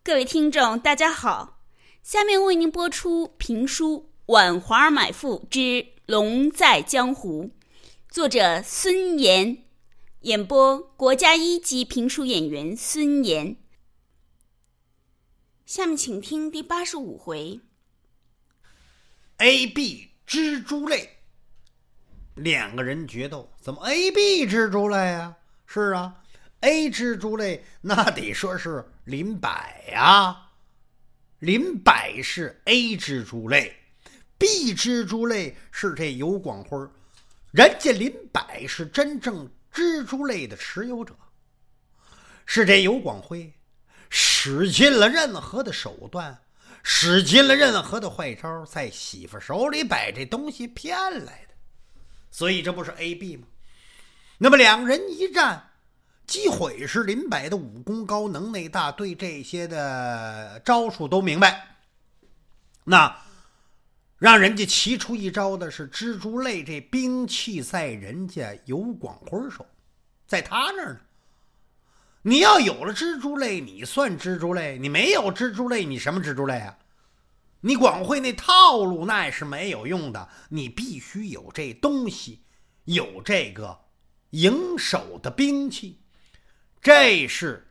各位听众大家好，下面为您播出评书《挽华儿买妇之龙在江湖》，作者孙岩，演播国家一级评书演员孙岩。下面请听第85回。 A、B 蜘蛛类，两个人决斗，怎么 A、B 蜘蛛类啊？是啊， A 蜘蛛类那得说是林柏啊，林柏是 A 蜘蛛类， B 蜘蛛类是这尤广辉，人家林柏是真正蜘蛛类的持有者，是这尤广辉使尽了任何的手段，使尽了任何的坏招，在媳妇手里把这东西骗来的，所以这不是 A、B 吗？那么两人一战，机会是林柏的武功高，能耐大，对这些的招数都明白。那让人家奇出一招的是蜘蛛类这兵器在人家尤广辉手，在他那儿呢。你要有了蜘蛛类，你算蜘蛛类；你没有蜘蛛类，你什么蜘蛛类啊？你广辉那套路那也是没有用的，你必须有这东西，有这个营手的兵器，这是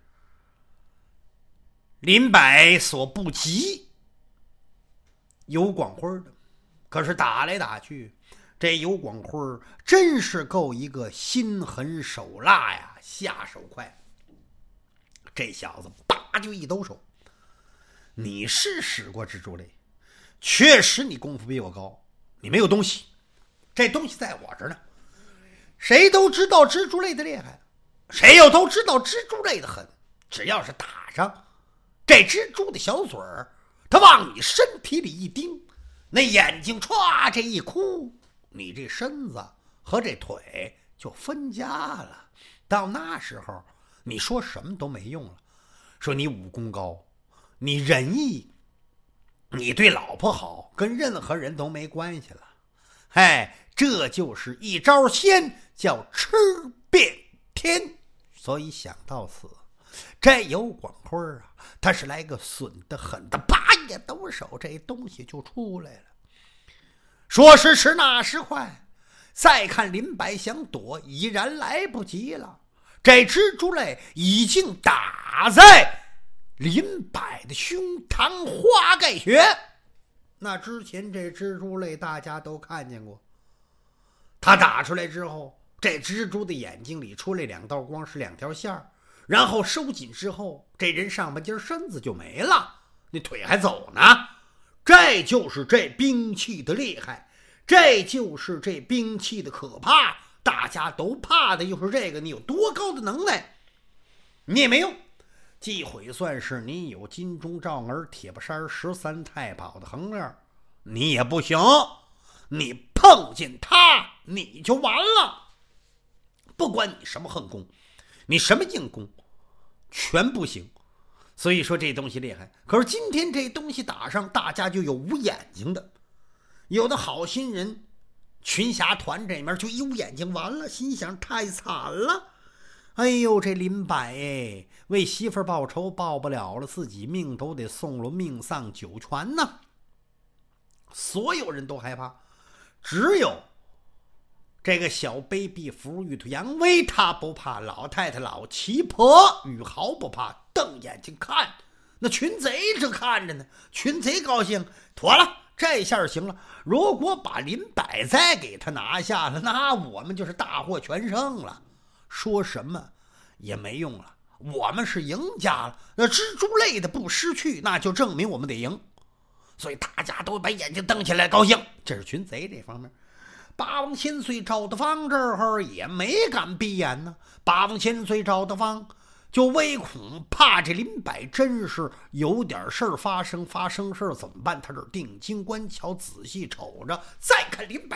林柏所不及尤广辉的。可是打来打去，这尤广辉真是够一个心狠手辣呀，下手快。这小子叭就一抖手，你是使过蜘蛛类，确实你功夫比我高，你没有东西，这东西在我这儿呢。谁都知道蜘蛛类的厉害，谁又都知道蜘蛛类的狠，只要是打上，这蜘蛛的小嘴儿，它往你身体里一盯，那眼睛歘这一哭，你这身子和这腿就分家了。到那时候你说什么都没用了，说你武功高，你仁义，你对老婆好，跟任何人都没关系了。这就是一招鲜，叫吃遍天。所以想到此，这尤广辉啊，他是来个损得狠的，叭一抖手，这东西就出来了。说时迟，那时快，再看林柏想躲，已然来不及了。这蜘蛛类已经打在林柏的胸膛，花盖血。那之前这蜘蛛类大家都看见过，他打出来之后，这蜘蛛的眼睛里出来两道光，是两条线，然后收紧之后，这人上半截身子就没了，那腿还走呢。这就是这兵器的厉害，这就是这兵器的可怕，大家都怕的就是这个，你有多高的能耐你也没用。忌讳算是你有金钟罩儿铁布衫13太保的横链，你也不行，你碰见他你就完了。不管你什么横功，你什么硬功，全不行。所以说这东西厉害。可是今天这东西打上，大家就有捂眼睛的，有的好心人群侠团这面就一捂眼睛，完了，心想太惨了。哎呦，这林柏为媳妇报仇报不了了，自己命都得送了，命丧九泉呢。所有人都害怕，只有这个小 baby 福玉兔杨威他不怕，老太太老奇婆宇豪不怕，瞪眼睛看。那群贼正看着呢，群贼高兴，妥了，这下行了，如果把林柏再给他拿下了，那我们就是大获全胜了，说什么也没用了，我们是赢家了。那蜘蛛类的不失去，那就证明我们得赢，所以大家都把眼睛瞪起来高兴。这是群贼这方面。八王千岁赵德芳这儿也没敢闭眼呢，八王千岁赵德芳就唯恐怕这林柏真是有点事儿发生事儿怎么办？他这定睛观瞧，仔细瞅着，再看林柏，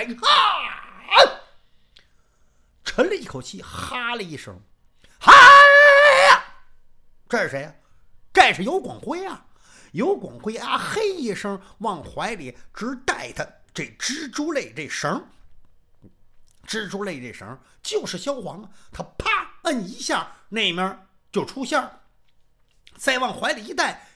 沉了一口气，哈了一声，嗨呀！这是谁呀？这是尤广辉啊！尤广辉啊，嘿一声，往怀里直带他这蜘蛛类这绳。蜘蛛类这绳就是消黄啊，他啪摁一下，那面就出线，再往怀里一带，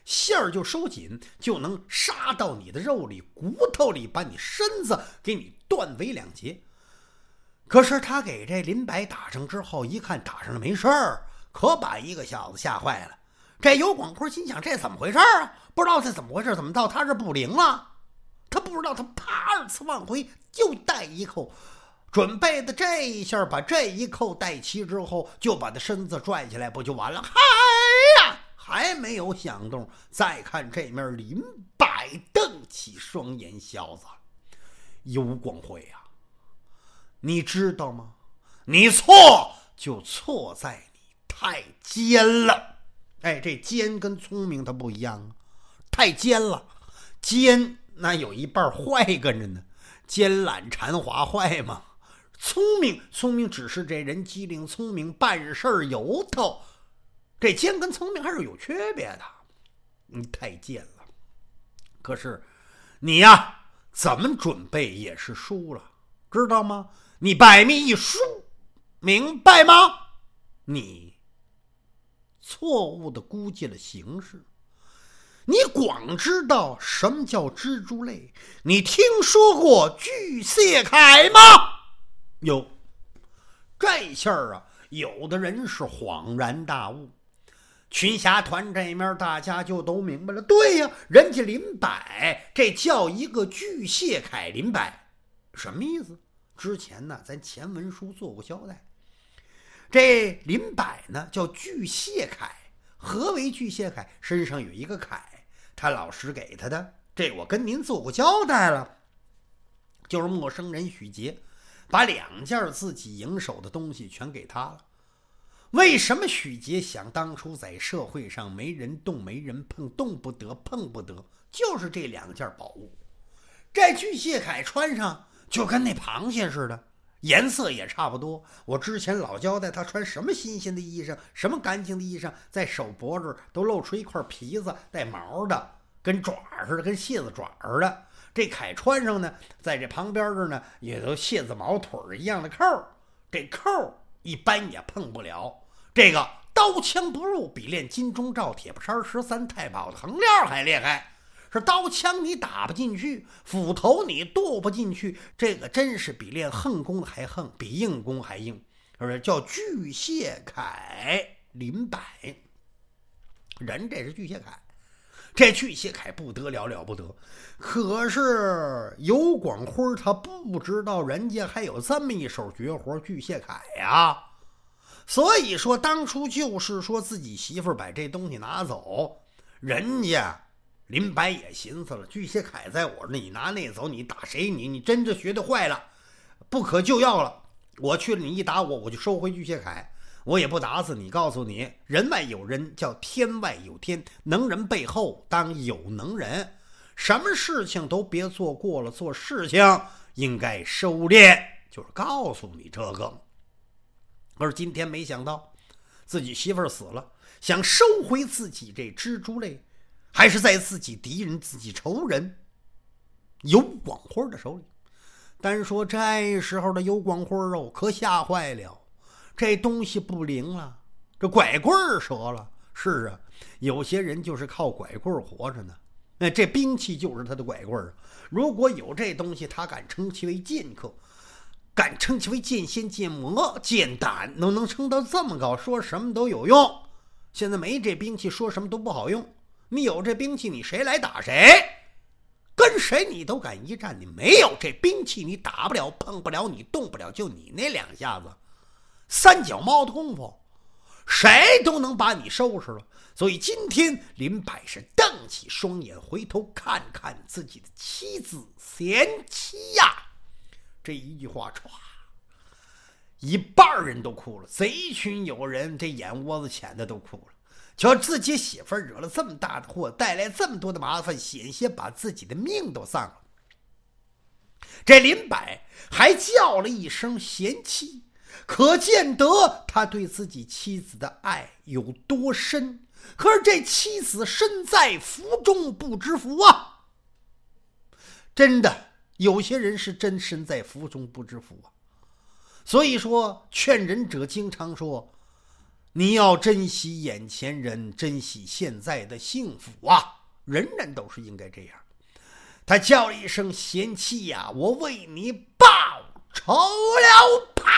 线儿就收紧，就能杀到你的肉里骨头里，把你身子给你断为两截。可是他给这林白打上之后，一看打上了没事儿，可把一个小子吓坏了。这尤广辉心想，这怎么回事啊？不知道这怎么回事，怎么到他这不灵了？他不知道，他啪二次往回又带一扣，准备的这一下把这一扣带齐之后，就把他身子拽起来，不就完了？嗨呀！还没有响动，再看这面林白瞪起双眼，小子，尤广辉啊，你知道吗？你错就错在你太奸了。哎，这奸跟聪明它不一样啊，太奸了。奸那有一半坏跟着呢，奸懒馋滑坏嘛。聪明只是这人机灵聪明，办事由头。这奸跟聪明还是有区别的。你太贱了，可是你呀怎么准备也是输了，知道吗？你百密一疏，明白吗？你错误的估计了形势。你光知道什么叫蜘蛛类，你听说过巨蟹铠吗？有。这下啊，有的人是恍然大悟。群侠团这面大家就都明白了，对呀，人家林白这叫一个巨蟹铠林白，什么意思？之前呢咱前文书做过交代。这林白呢叫巨蟹铠，何为巨蟹铠？身上有一个铠，他老师给他的，这我跟您做过交代了。就是陌生人许杰把2件自己营手的东西全给他了。为什么许杰想当初在社会上没人动没人碰，动不得碰不得，就是这2件宝物。这巨蟹铠穿上就跟那螃蟹似的，颜色也差不多。我之前老交代他穿什么新鲜的衣裳，什么干净的衣裳，在手脖子都露出一块皮子带毛的，跟爪似的，跟蟹子爪似的。这铠穿上呢，在这旁边这呢也都蟹子毛腿一样的扣，这扣一般也碰不了。这个刀枪不入，比练金钟罩铁布衫13太保的横料还厉害。是刀枪你打不进去，斧头你剁不进去，这个真是比练横弓还横，比硬弓还硬。而叫巨蟹铠林白，人这是巨蟹铠，这巨蟹铠不得了，了不得。可是尤广辉他不知道人家还有这么一手绝活巨蟹铠呀。所以说当初就是说自己媳妇把这东西拿走，人家林白也寻思了，巨蟹铠在我这，你拿那走，你打谁？你真是学得坏了，不可救药了。我去了，你一打我，我就收回巨蟹铠，我也不打死你。告诉你，人外有人，叫天外有天，能人背后当有能人，什么事情都别做过了，做事情应该收敛，就是告诉你这个。而今天没想到自己媳妇儿死了，想收回自己这蜘蛛类，还是在自己敌人自己仇人尤广辉的手里。单说这时候的尤广辉可吓坏了，这东西不灵了，这拐棍折了。是啊，有些人就是靠拐棍活着呢，这兵器就是他的拐棍。如果有这东西，他敢称其为剑客，敢称其为剑仙剑魔剑胆，能称到这么高，说什么都有用。现在没这兵器，说什么都不好用。你有这兵器，你谁来打谁，跟谁你都敢一战。你没有这兵器，你打不了碰不了，你动不了，就你那2下子3脚猫的功夫，谁都能把你收拾了。所以今天林白是瞪起双眼，回头看看自己的妻子贤妻呀。这一句话唰，一半人都哭了，贼群有人这眼窝子浅的都哭了。瞧自己媳妇惹了这么大的祸，带来这么多的麻烦，险些把自己的命都丧了。这林白还叫了一声贤妻，可见得他对自己妻子的爱有多深。可是这妻子身在福中不知福啊，真的有些人是真身在福中不知福啊。所以说劝人者经常说， 你要珍惜眼前人，珍惜现在的幸福啊！人人都是应该这样。他叫了一声贤妻呀，我为你报仇了！啪！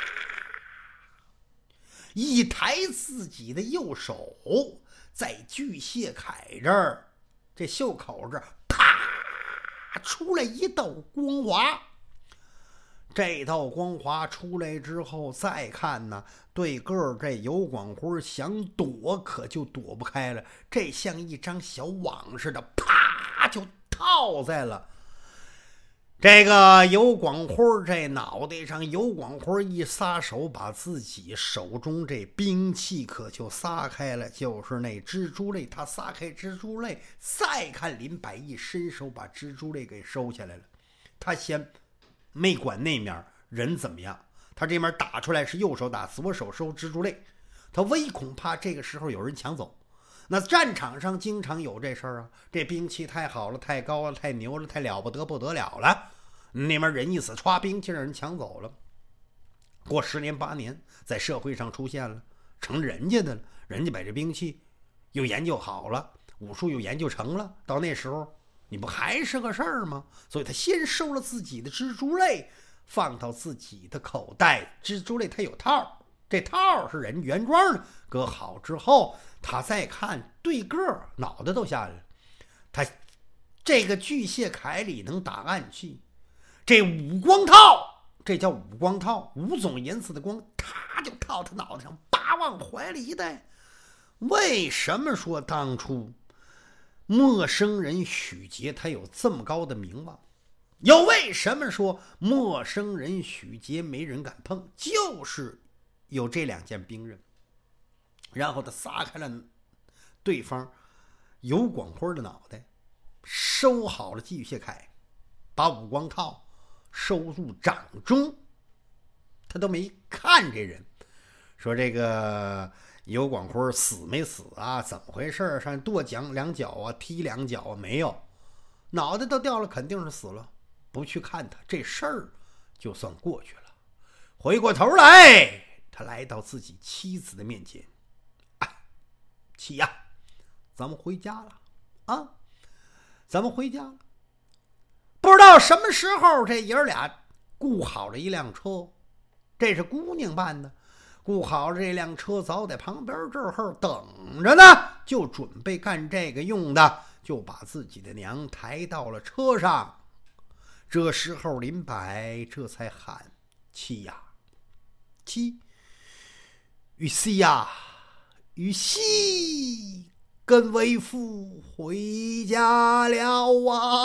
一抬自己的右手，在巨蟹铠这儿，这袖口这儿，啪，出来一道光华。这道光华出来之后，再看呢，对个儿这尤广辉想躲，可就躲不开了。这像一张小网似的，啪就套在了这个尤广辉这脑袋上。尤广辉一撒手，把自己手中这兵器可就撒开了，就是那蜘蛛类。他撒开蜘蛛类，再看林柏一伸手把蜘蛛类给收下来了。他先没管那面人怎么样，他这面打出来是右手打，左手收蜘蛛类，他唯恐怕这个时候有人抢走。那战场上经常有这事儿啊，这兵器太好了，太高了，太牛了，太了不得不得了了，那边人一死，歘，兵器让人抢走了。过10年8年，在社会上出现了，成人家的了，人家把这兵器又研究好了，武术又研究成了，到那时候你不还是个事儿吗？所以他先收了自己的蜘蛛类，放到自己的口袋。蜘蛛类它有套，这套是人原装的，搁好之后，他再看对个脑袋都下来了。他这个巨蟹铠里能打暗器，这五光套，这叫五光套，5种颜色的光，他就套他脑袋上，叭往怀里一带。为什么说当初陌生人许杰他有这么高的名望？又为什么说陌生人许杰没人敢碰？就是有这2件兵刃。然后他撒开了对方尤广辉的脑袋，收好了巨蟹铠，把五光套收入掌中。他都没看这人，说这个尤广辉死没死啊？怎么回事？上跺2脚啊，踢2脚啊？没有，脑袋都掉了，肯定是死了。不去看他，这事儿就算过去了。回过头来，他来到自己妻子的面前，妻呀，咱们回家了啊！咱们回家了。不知道什么时候，这爷俩雇好了一辆车，这是姑娘办的。雇好了这辆车，早在旁边这儿等着呢，就准备干这个用的，就把自己的娘抬到了车上。这时候林柏这才喊：妻呀，妻，玉溪呀，玉溪，跟为父回家了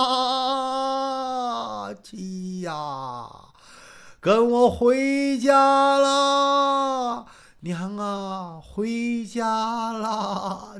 啊！妻呀，跟我回家了，娘啊，回家了，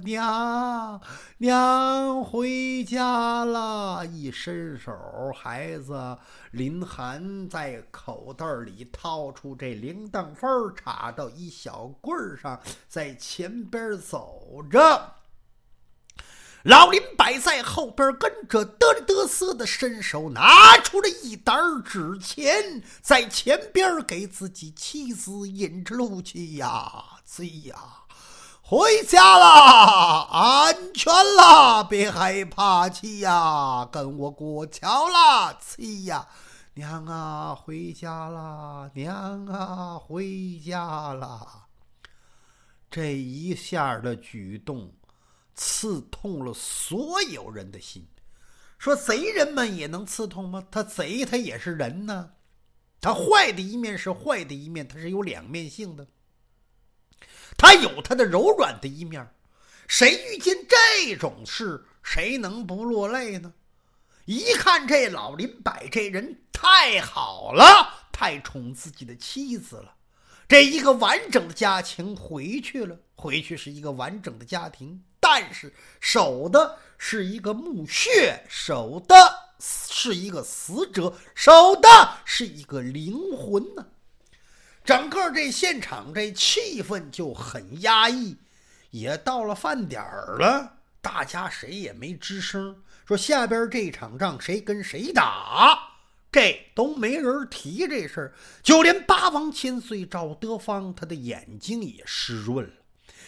娘回家了。一伸手，孩子林涵在口袋里掏出这铃铛分，插到一小棍上，在前边走着。老林摆在后边跟着，嘚里嘚瑟的伸手拿出了一沓纸钱，在前边给自己妻子引着路去呀，妻呀，回家了，安全了，别害怕，妻呀，跟我过桥了，妻呀，娘啊，回家了，娘啊，回家了。这一下的举动刺痛了所有人的心。说贼人们也能刺痛吗？他贼他也是人呢，他坏的一面是坏的一面，他是有两面性的，他有他的柔软的一面。谁遇见这种事，谁能不落泪呢？一看这老林柏这人太好了，太宠自己的妻子了。这一个完整的家庭回去了，回去是一个完整的家庭，但是守的是一个墓穴，守的是一个死者，守的是一个灵魂呢。整个这现场这气氛就很压抑。也到了饭点了，大家谁也没吱声，说下边这场仗谁跟谁打，这都没人提这事儿。就连八王千岁赵德芳他的眼睛也湿润了。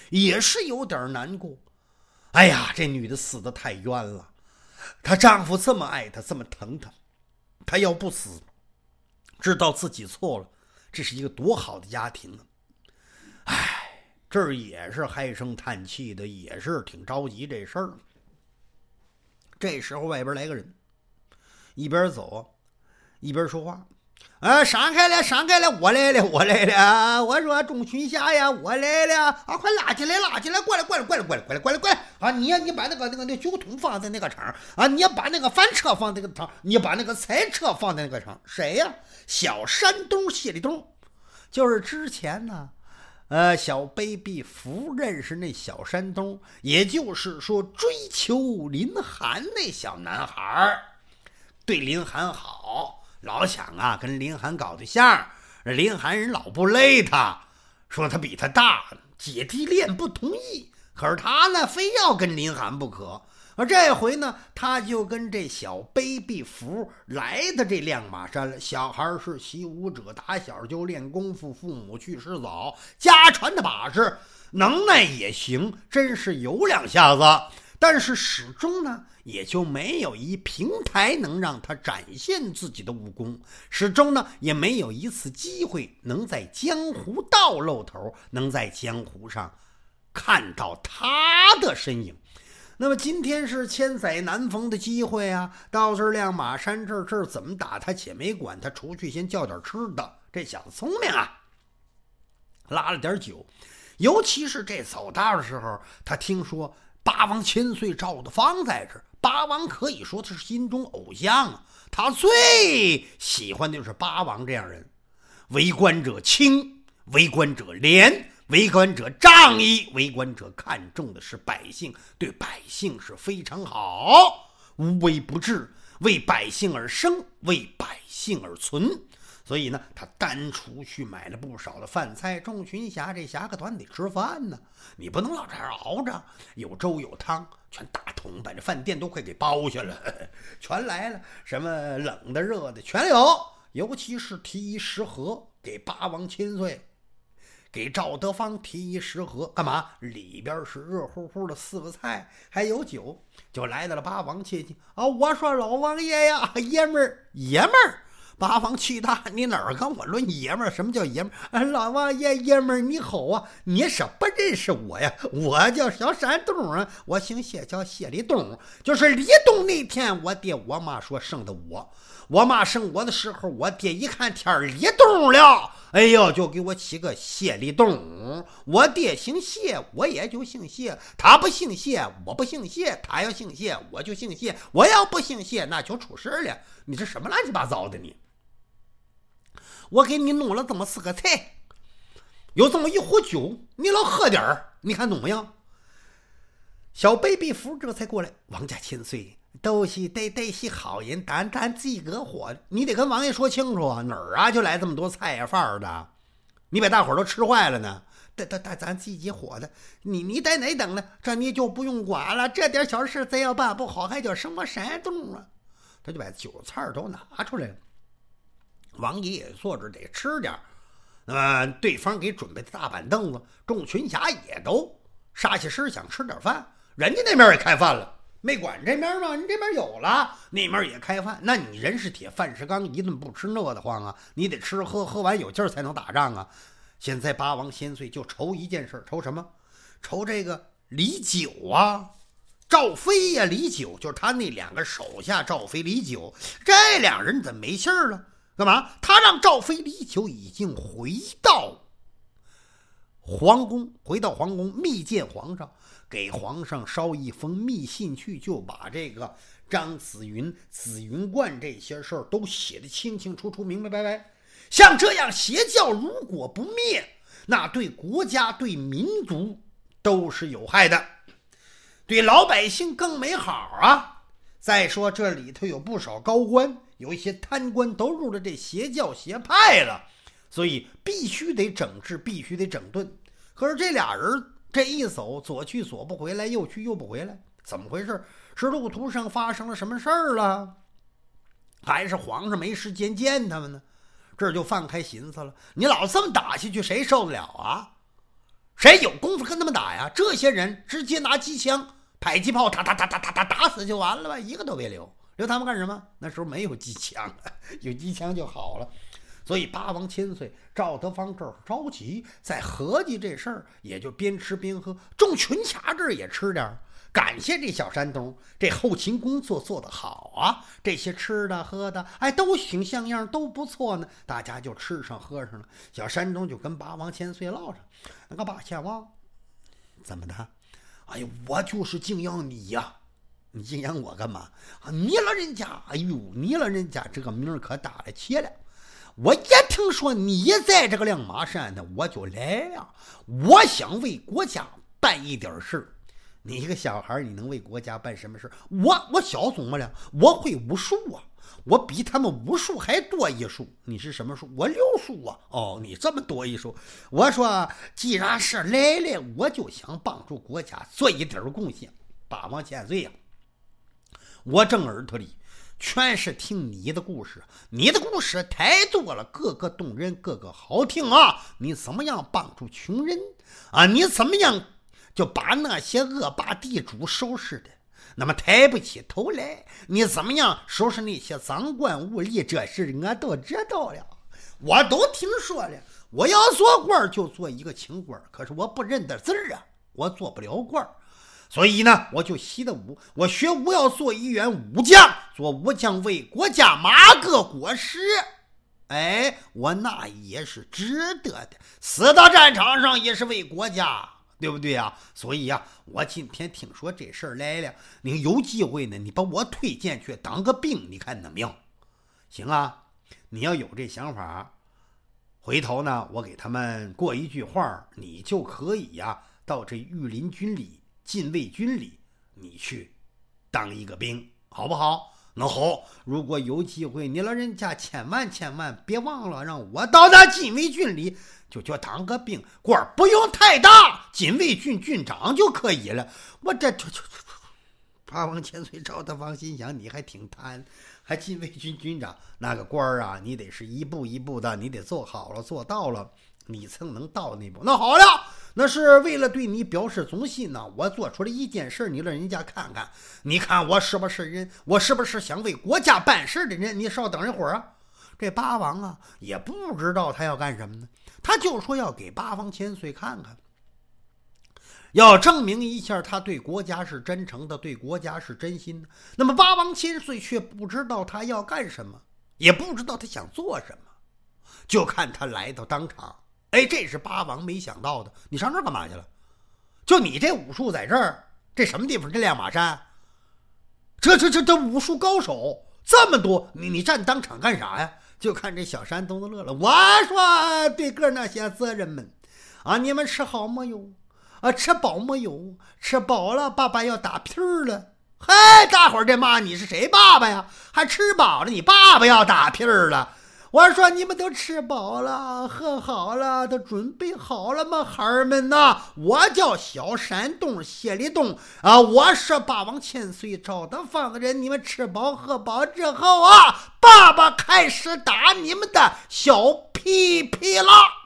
也是有点难过。哎呀，这女的死得太冤了，她丈夫这么爱她，这么疼她，她要不死，知道自己错了，这是一个多好的家庭啊！哎，这儿也是唉声叹气的，也是挺着急这事儿。这时候外边来个人，一边走一边说话：“闪开了，闪开了，我来了，我来了！我说钟群侠呀，我来了啊！快拉进来，拉进来，过来，过来，过来，过来，过来，过来，过来！啊，你把那酒桶放在那个场啊，你把那个饭车放在那个场，你把那个菜车放在那个场。谁呀？小山东谢立东，就是之前呢。”小 baby 夫认识那小山东，也就是说追求林涵那小男孩，对林涵好，老想啊跟林涵搞对象。林涵人老不累他，说他比他大，姐弟恋不同意，可是他呢非要跟林涵不可。而这回呢，他就跟这小 baby 福来的这辆马山了。小孩是习武者，打小就练功夫，父母去世早，家传的把式，能耐也行，真是有两下子。但是始终呢，也就没有一平台能让他展现自己的武功，始终呢，也没有一次机会能在江湖道露头，能在江湖上看到他的身影。那么今天是千载难逢的机会啊！到这辆马山这儿怎么打他且没管，他出去先叫点吃的。这小子聪明啊，拉了点酒。尤其是这走道的时候，他听说八王千岁赵德芳在这儿，八王可以说他是心中偶像啊。他最喜欢的就是八王这样人，为官者清，为官者廉，为官者仗义，为官者看重的是百姓，对百姓是非常好，无微不至，为百姓而生，为百姓而存。所以呢，他单出去买了不少的饭菜。众群侠这侠客团得吃饭呢，你不能老这样熬着，有粥有汤，全大桶，把这饭店都快给包下了，全来了，什么冷的热的全有，尤其是提一食盒给八王千岁，给赵德芳提一食盒，干嘛？里边是热乎乎的4个菜，还有酒，就来到了八王切近啊！我说老王爷呀，爷们儿，爷们儿！八王气大，你哪儿跟我论爷们儿？什么叫爷们儿？老王爷，爷们儿你好啊！你是不认识我呀？我叫小山东啊，我姓谢，叫谢立东。就是立冬那天，我爹我妈说生的我。我妈生我的时候，我爹一看天立冬了，哎呦，就给我起个谢立冬。我爹姓谢，我也就姓谢。他不姓谢，我不姓谢。他要姓谢，我就姓谢。我要不姓谢，那就出事了。你这什么乱七八糟的你？我给你弄了这么4个菜，有这么一壶酒，你老喝点儿，你看懂没有？小 baby 福这才过来，王家千岁都是得是好人，咱自己个火，你得跟王爷说清楚啊，哪儿啊就来这么多菜呀饭儿的，你把大伙儿都吃坏了呢。咱自己火的，你在哪等呢？这你就不用管了，这点小事咱要办不好，还叫什么山东啊？他就把酒菜都拿出来了。王爷也坐着得吃点，对方给准备的大板凳子，众群侠也都杀起身想吃点饭，人家那边也开饭了，没管这边吗？你这边有了，那边也开饭，那你人是铁，饭是钢，一顿不吃饿得慌啊，你得吃喝完有劲儿才能打仗啊。现在八王千岁就愁一件事，愁什么？愁这个李九啊，赵飞呀，李九就是他那2个手下，赵飞、李九，这2人怎么没信儿了？干嘛？他让赵飞、李九已经回到皇宫，密见皇上，给皇上捎一封密信去，就把这个张子云、紫云观这些事儿都写得清清楚楚、明明白白。像这样邪教如果不灭，那对国家、对民族都是有害的，对老百姓更没好啊。再说这里头有不少高官，有一些贪官都入了这邪教邪派了，所以必须得整治，必须得整顿。可是这俩人这一走，左去左不回来，右去右不回来，怎么回事？是路途上发生了什么事儿了？还是皇上没时间见他们呢？这就放开寻思了，你老这么打下去谁受得了啊？ 谁有功夫跟他们打呀？这些人直接拿机枪、迫击炮，打死就完了吧，一个都别留。留他们干什么？那时候没有机枪，有机枪就好了。所以八王千岁赵德芳这儿着急，在合计这事儿，也就边吃边喝。众群侠这儿也吃点，感谢这小山东，这后勤工作做得好啊，这些吃的喝的，哎，都挺像样，都不错呢。大家就吃上喝上了。小山东就跟八王千岁唠上，那个八千王，怎么的？哎呦，我就是敬仰你呀。你敬仰我干嘛？你老人家，哎呦，你老人家这个名可大了起了。我一听说你在这个亮马山呢，我就来了。我想为国家办一点事。你一个小孩，你能为国家办什么事？我小怎么了？我会武术啊，我比他们武术还多一术。你是什么术？我六术啊。哦，你这么多一术。我说，既然是来了，我就想帮助国家做一点贡献。八王千岁呀，我正耳朵里全是听你的故事，你的故事太多了，个个动人，个个好听啊！你怎么样帮助穷人啊？你怎么样就把那些恶霸地主收拾的那么抬不起头来？你怎么样收拾那些赃官污吏？这事我都知道了，我都听说了。我要做官就做一个清官，可是我不认得字啊，我做不了官。所以呢，我就习的武，我学武要做一员武将，做武将为国家马个国师。哎，我那也是值得的，死到战场上也是为国家，对不对啊？所以啊，我今天听说这事儿来了，你有机会呢，你把我推荐去当个兵，你看怎么样？行啊，你要有这想法，回头呢，我给他们过一句话，你就可以呀，到这御林军里、禁卫军里，你去当一个兵，好不好？那好，如果有机会，你老人家千万别忘了让我到那禁卫军里，就当个兵，官不用太大，禁卫军军长就可以了。我这八王千岁赵德芳心想，你还挺贪，还禁卫军军长那个官啊，你得是一步一步的，你得做好了做到了，你才能到那步。那好了，那是为了对你表示忠心呢，我做出了一件事，你让人家看看，你看我是不是人，我是不是想为国家办事的人？你稍等一会儿啊。这八王啊也不知道他要干什么呢，他就说要给八王千岁看看，要证明一下他对国家是真诚的，对国家是真心的。那么八王千岁却不知道他要干什么，也不知道他想做什么，就看他来到当场。哎，这是八王没想到的。你上这儿干嘛去了？就你这武术在这儿，这什么地方？这亮马山，这武术高手这么多，你站当场干啥呀？就看这小山东的乐了。我说对个那些责任们啊，你们吃好没有？啊，吃饱没有？吃饱了，爸爸要打屁儿了。嗨，大伙儿这骂你是谁爸爸呀？还吃饱了，你爸爸要打屁儿了。我说你们都吃饱了，喝好了，都准备好了吗，孩儿们呐？我叫小山东谢立东啊，我是八王千岁赵德芳的人。你们吃饱喝饱之后啊，爸爸开始打你们的小屁屁了。